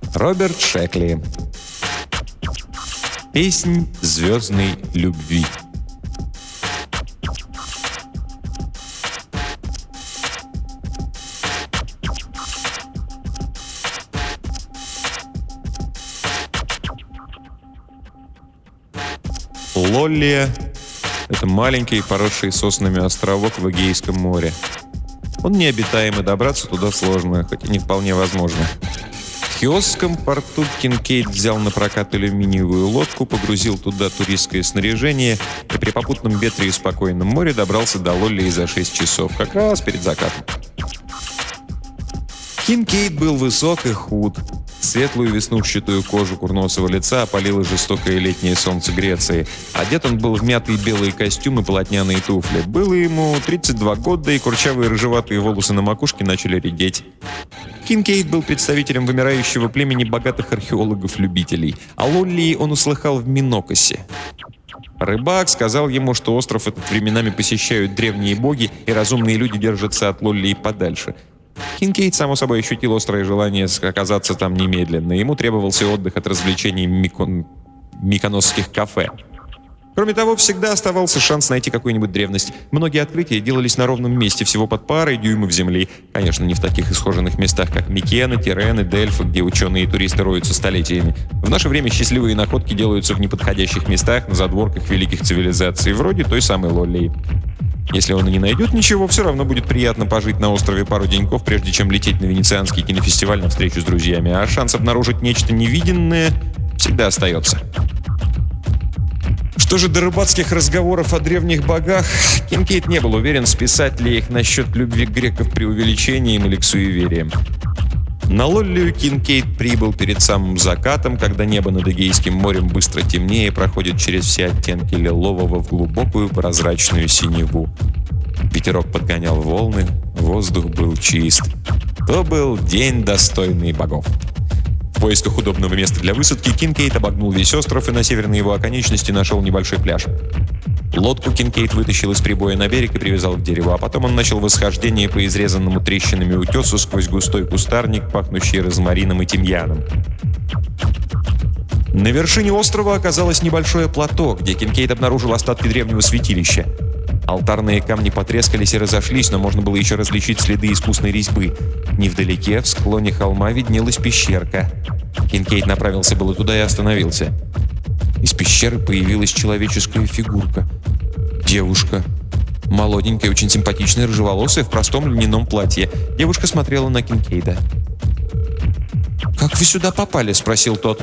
Роберт Шекли. Песнь звездной любви. Лоллия — это маленький, поросший соснами островок в Эгейском море. Он необитаем, и добраться туда сложно, хоть и не вполне возможно. В Хиосском порту Кинкейд взял на прокат алюминиевую лодку, погрузил туда туристское снаряжение и при попутном ветре и спокойном море добрался до Лоллии за 6 часов, как раз перед закатом. Кинкейд был высок и худ. Светлую веснушчатую кожу курносого лица опалило жестокое летнее солнце Греции. Одет он был в мятые белые костюмы и полотняные туфли. Было ему 32 года, и курчавые рыжеватые волосы на макушке начали редеть. Кинкейд был представителем вымирающего племени богатых археологов-любителей. О Лоллии он услыхал в Минокосе. Рыбак сказал ему, что остров этот временами посещают древние боги, и разумные люди держатся от Лоллии подальше. Кинкейд, само собой, ощутил острое желание оказаться там немедленно. Ему требовался отдых от развлечений миконосских кафе. Кроме того, всегда оставался шанс найти какую-нибудь древность. Многие открытия делались на ровном месте, всего под парой дюймов земли. Конечно, не в таких исхоженных местах, как Микена, Тирен и Дельфы, где ученые и туристы роются столетиями. В наше время счастливые находки делаются в неподходящих местах, на задворках великих цивилизаций, вроде той самой Лоллии. Если он и не найдет ничего, все равно будет приятно пожить на острове пару деньков, прежде чем лететь на Венецианский кинофестиваль на встречу с друзьями. А шанс обнаружить нечто невиденное всегда остается. Что же до рыбацких разговоров о древних богах, Кинкейд не был уверен, списать ли их насчет любви греков преувеличением или к суевериям. На Лоллию Кинкейд прибыл перед самым закатом, когда небо над Эгейским морем быстро темнее проходит через все оттенки лилового в глубокую прозрачную синеву. Ветерок подгонял волны, воздух был чист. То был день, достойный богов. В поисках удобного места для высадки Кинкейд обогнул весь остров и на северной его оконечности нашел небольшой пляж. Лодку Кинкейд вытащил из прибоя на берег и привязал к дереву, а потом он начал восхождение по изрезанному трещинами утесу сквозь густой кустарник, пахнущий розмарином и тимьяном. На вершине острова оказалось небольшое плато, где Кинкейд обнаружил остатки древнего святилища. Алтарные камни потрескались и разошлись, но можно было еще различить следы искусной резьбы. Невдалеке, в склоне холма, виднелась пещерка. Кинкейд направился было туда и остановился. Из пещеры появилась человеческая фигурка. Девушка. Молоденькая, очень симпатичная, рыжеволосая, в простом льняном платье. Девушка смотрела на Кинкейда. «Как вы сюда попали?» — спросил тот.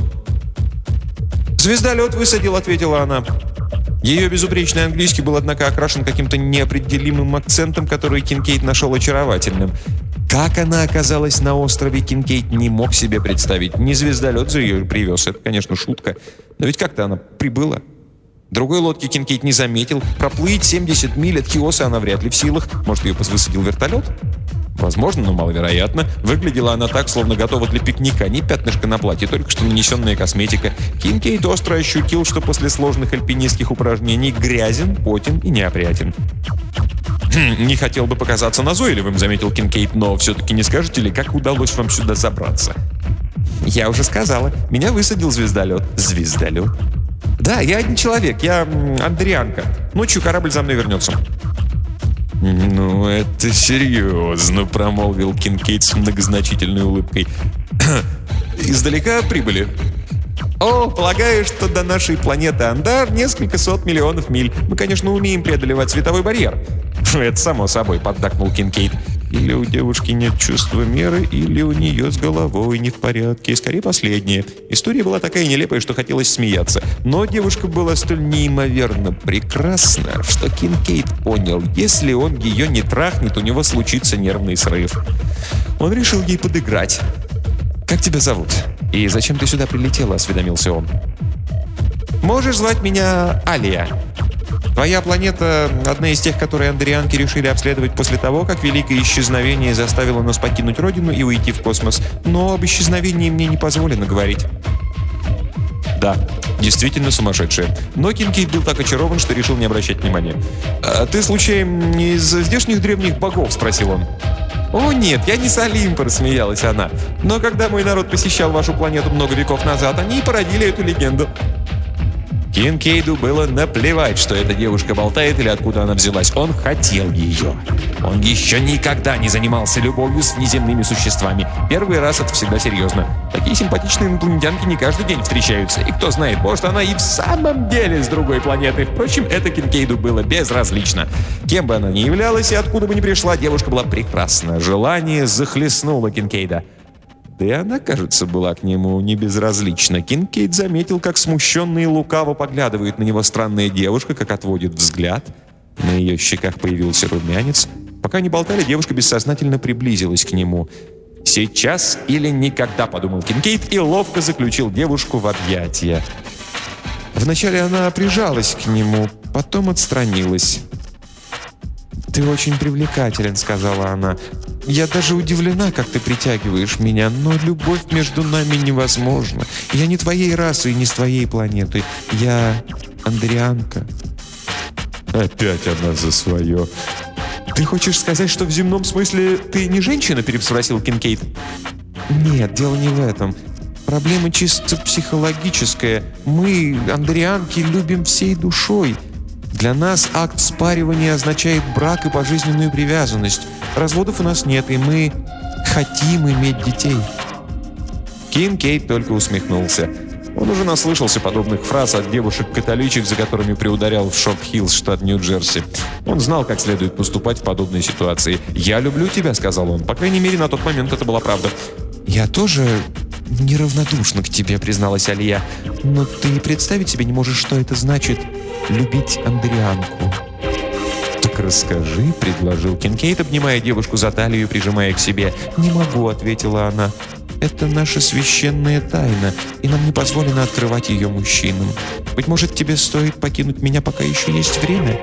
«Звездолет высадил», — ответила она. Ее безупречный английский был, однако, окрашен каким-то неопределимым акцентом, который Кинкейд нашел очаровательным. Как она оказалась на острове, Кинкейд не мог себе представить. Не звездолет же ее привез, это, конечно, шутка. Но ведь как-то она прибыла. Другой лодки Кинкейд не заметил. Проплыть 70 миль от Хиоса она вряд ли в силах. Может, ее высадил вертолет? Возможно, но маловероятно. Выглядела она так, словно готова для пикника. Ни пятнышко на платье, только что нанесенная косметика. Кинкейд остро ощутил, что после сложных альпинистских упражнений грязен, потен и неопрятен. «Не хотел бы показаться назойливым», — заметил Кинкейд, «но все-таки не скажете ли, как удалось вам сюда забраться?» «Я уже сказала. Меня высадил звездолет». «Звездолет?» «Да, я один человек. Я андрианка. Ночью корабль за мной вернется». «Ну, это серьезно», — промолвил Кинкейд с многозначительной улыбкой. «Издалека прибыли?» «О, полагаю, что до нашей планеты Андар несколько сот миллионов миль. Мы, конечно, умеем преодолевать световой барьер». «Это само собой», — поддакнул Кинкейд. «Или у девушки нет чувства меры, или у нее с головой не в порядке. Скорее, последнее. История была такая нелепая, что хотелось смеяться. Но девушка была столь неимоверно прекрасна, что Кинкейд понял, если он ее не трахнет, у него случится нервный срыв. Он решил ей подыграть. «Как тебя зовут? И зачем ты сюда прилетела?» — осведомился он. «Можешь звать меня Алия. Твоя планета — одна из тех, которые андрианки решили обследовать после того, как великое исчезновение заставило нас покинуть Родину и уйти в космос. Но об исчезновении мне не позволено говорить». Да, действительно сумасшедшая. Но Кинкейд был так очарован, что решил не обращать внимания. «А ты, случаем, не из здешних древних богов?» — спросил он. «О нет, я не с Олимпа», — рассмеялась она. «Но когда мой народ посещал вашу планету много веков назад, они и породили эту легенду». Кинкейду было наплевать, что эта девушка болтает или откуда она взялась. Он хотел ее. Он еще никогда не занимался любовью с неземными существами. Первый раз это всегда серьезно. Такие симпатичные инопланетянки не каждый день встречаются. И кто знает, может, она и в самом деле с другой планеты. Впрочем, это Кинкейду было безразлично. Кем бы она ни являлась и откуда бы ни пришла, девушка была прекрасна. Желание захлестнуло Кинкейда. Да и она, кажется, была к нему не безразлична. Кинкейд заметил, как смущенно и лукаво поглядывает на него странная девушка, как отводит взгляд. На ее щеках появился румянец. Пока они болтали, девушка бессознательно приблизилась к нему. «Сейчас или никогда», — подумал Кинкейд и ловко заключил девушку в объятия. Вначале она прижалась к нему, потом отстранилась. «Ты очень привлекателен», — сказала она. «Я даже удивлена, как ты притягиваешь меня, но любовь между нами невозможна. Я не твоей расы и не с твоей планеты. Я андрианка». Опять она за свое. «Ты хочешь сказать, что в земном смысле ты не женщина?» — переспросил Кинкейд. «Нет, дело не в этом. Проблема чисто психологическая. Мы, андрианки, любим всей душой. Для нас акт спаривания означает брак и пожизненную привязанность. Разводов у нас нет, и мы хотим иметь детей». Кинкейд только усмехнулся. Он уже наслышался подобных фраз от девушек-католичек, за которыми приударял в Шоп-Хиллз, штат Нью-Джерси. Он знал, как следует поступать в подобной ситуации. «Я люблю тебя», — сказал он. По крайней мере, на тот момент это была правда. «Я тоже неравнодушна к тебе», — призналась Алия. «Но ты представить себе не можешь, что это значит — любить андрианку». «Так расскажи», — предложил Кинкейд, обнимая девушку за талию и прижимая к себе. «Не могу», — ответила она. «Это наша священная тайна, и нам не позволено открывать ее мужчинам. Быть может, тебе стоит покинуть меня, пока еще есть время?»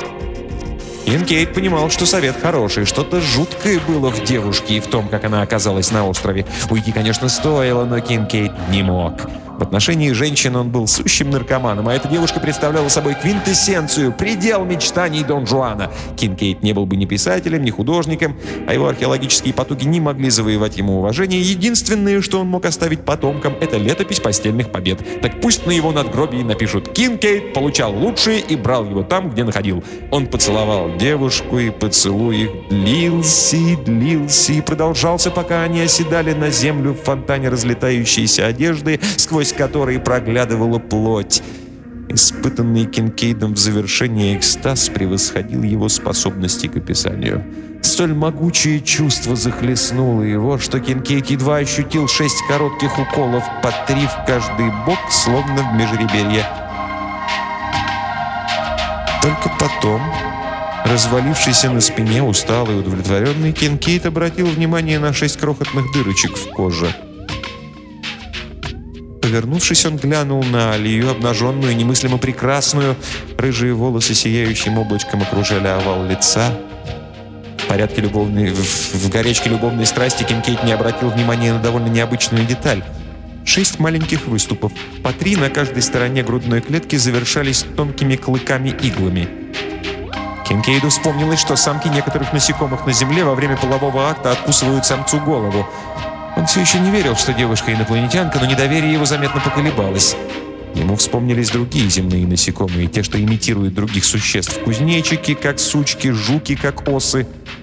Кинкейд понимал, что совет хороший. Что-то жуткое было в девушке и в том, как она оказалась на острове. Уйти, конечно, стоило, но Кинкейд не мог. В отношении женщин он был сущим наркоманом, а эта девушка представляла собой квинтэссенцию, предел мечтаний Дон Жуана. Кинкейд не был бы ни писателем, ни художником, а его археологические потуги не могли завоевать ему уважение. Единственное, что он мог оставить потомкам, это летопись постельных побед. Так пусть на его надгробии напишут: «Кинкейд получал лучшее и брал его там, где находил». Он поцеловал девушку, и поцелуй их длился и продолжался, пока они оседали на землю в фонтане разлетающейся одежды, сквозь которой проглядывала плоть. Испытанный Кинкейдом в завершении экстаз превосходил его способности к описанию. Столь могучее чувство захлестнуло его, что Кинкейд едва ощутил 6 коротких уколов, по 3 в каждый бок, словно в межреберье. Только потом, развалившийся на спине, усталый и удовлетворенный, Кинкейд обратил внимание на 6 крохотных дырочек в коже. Повернувшись, он глянул на Алию, обнаженную, немыслимо прекрасную. Рыжие волосы сияющим облачком окружали овал лица. В горячке любовной страсти Кинкейд не обратил внимания на довольно необычную деталь. 6 маленьких выступов, по 3 на каждой стороне грудной клетки, завершались тонкими клыками-иглами. Кинкейду вспомнилось, что самки некоторых насекомых на Земле во время полового акта откусывают самцу голову. Он все еще не верил, что девушка инопланетянка, но недоверие его заметно поколебалось. Ему вспомнились другие земные насекомые, те, что имитируют других существ. Кузнечики, как сучки, жуки, как осы.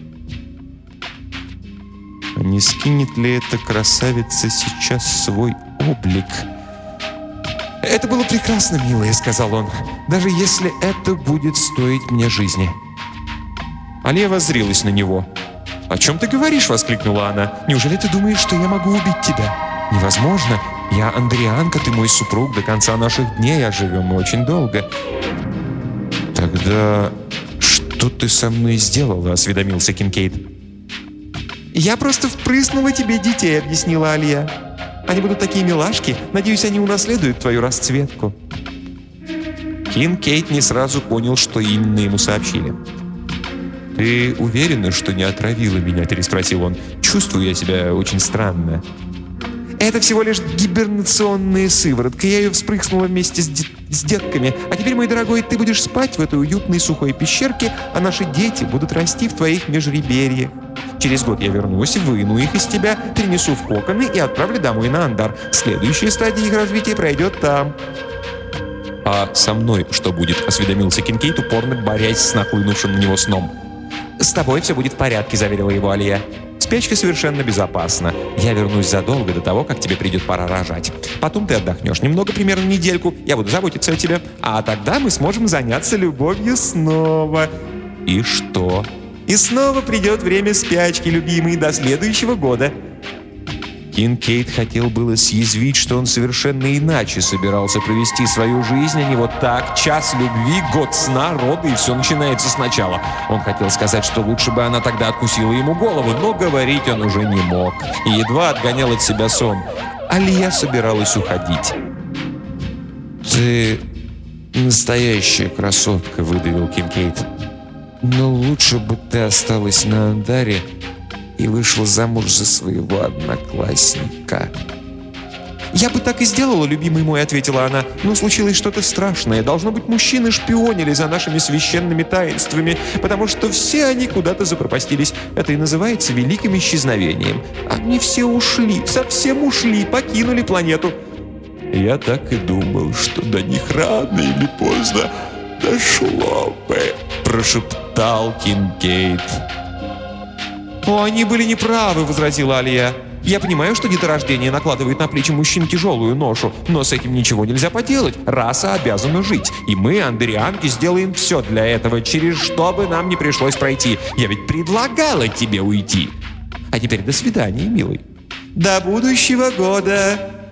А не скинет ли эта красавица сейчас свой облик? «Это было прекрасно, милая», — сказал он, — «даже если это будет стоить мне жизни». Алия воззрилась на него. «О чем ты говоришь?» — воскликнула она. «Неужели ты думаешь, что я могу убить тебя? Невозможно. Я андрианка, ты мой супруг. До конца наших дней, а живем мы очень долго». «Тогда что ты со мной сделала?» — осведомился Кинкейд. «Я просто впрыснула тебе детей», — объяснила Алия. «Они будут такие милашки. Надеюсь, они унаследуют твою расцветку». Кинкейд не сразу понял, что именно ему сообщили. «Ты уверена, что не отравила меня?» – переспросил он. «Чувствую я себя очень странно». «Это всего лишь гибернационная сыворотка. Я ее вспрыснула вместе с детками. А теперь, мой дорогой, ты будешь спать в этой уютной сухой пещерке, а наши дети будут расти в твоих межреберьях. Через год я вернусь, выну их из тебя, перенесу в коконы и отправлю домой на Андар. Следующая стадия их развития пройдет там». «А со мной что будет?» — осведомился Кинкейд, упорно борясь с нахлынувшим на него сном. «С тобой все будет в порядке», — заверила его Алия. «Спячка совершенно безопасна. Я вернусь задолго до того, как тебе придет пора рожать. Потом ты отдохнешь немного, примерно недельку. Я буду заботиться о тебе. А тогда мы сможем заняться любовью снова». «И что?» «И снова придет время спячки, любимый, до следующего года». Кинкейд хотел было съязвить, что он совершенно иначе собирался провести свою жизнь, а не вот так: час любви, год сна, роды, и все начинается сначала. Он хотел сказать, что лучше бы она тогда откусила ему голову, но говорить он уже не мог и едва отгонял от себя сон. Алия собиралась уходить. «Ты настоящая красотка», — выдавил Кинкейд. «Но лучше бы ты осталась на Андаре и вышла замуж за своего одноклассника». «Я бы так и сделала, любимый мой», — ответила она. «Но случилось что-то страшное. Должно быть, мужчины шпионили за нашими священными таинствами, потому что все они куда-то запропастились. Это и называется великим исчезновением. Они все ушли, совсем ушли, покинули планету». «Я так и думал, что до них рано или поздно дошло бы», — прошептал Кинкейд. «О, они были неправы», — возразила Алия. «Я понимаю, что деторождение накладывает на плечи мужчин тяжелую ношу, но с этим ничего нельзя поделать. Раса обязана жить. И мы, андерианки, сделаем все для этого, через что бы нам не пришлось пройти. Я ведь предлагала тебе уйти. А теперь до свидания, милый». «До будущего года».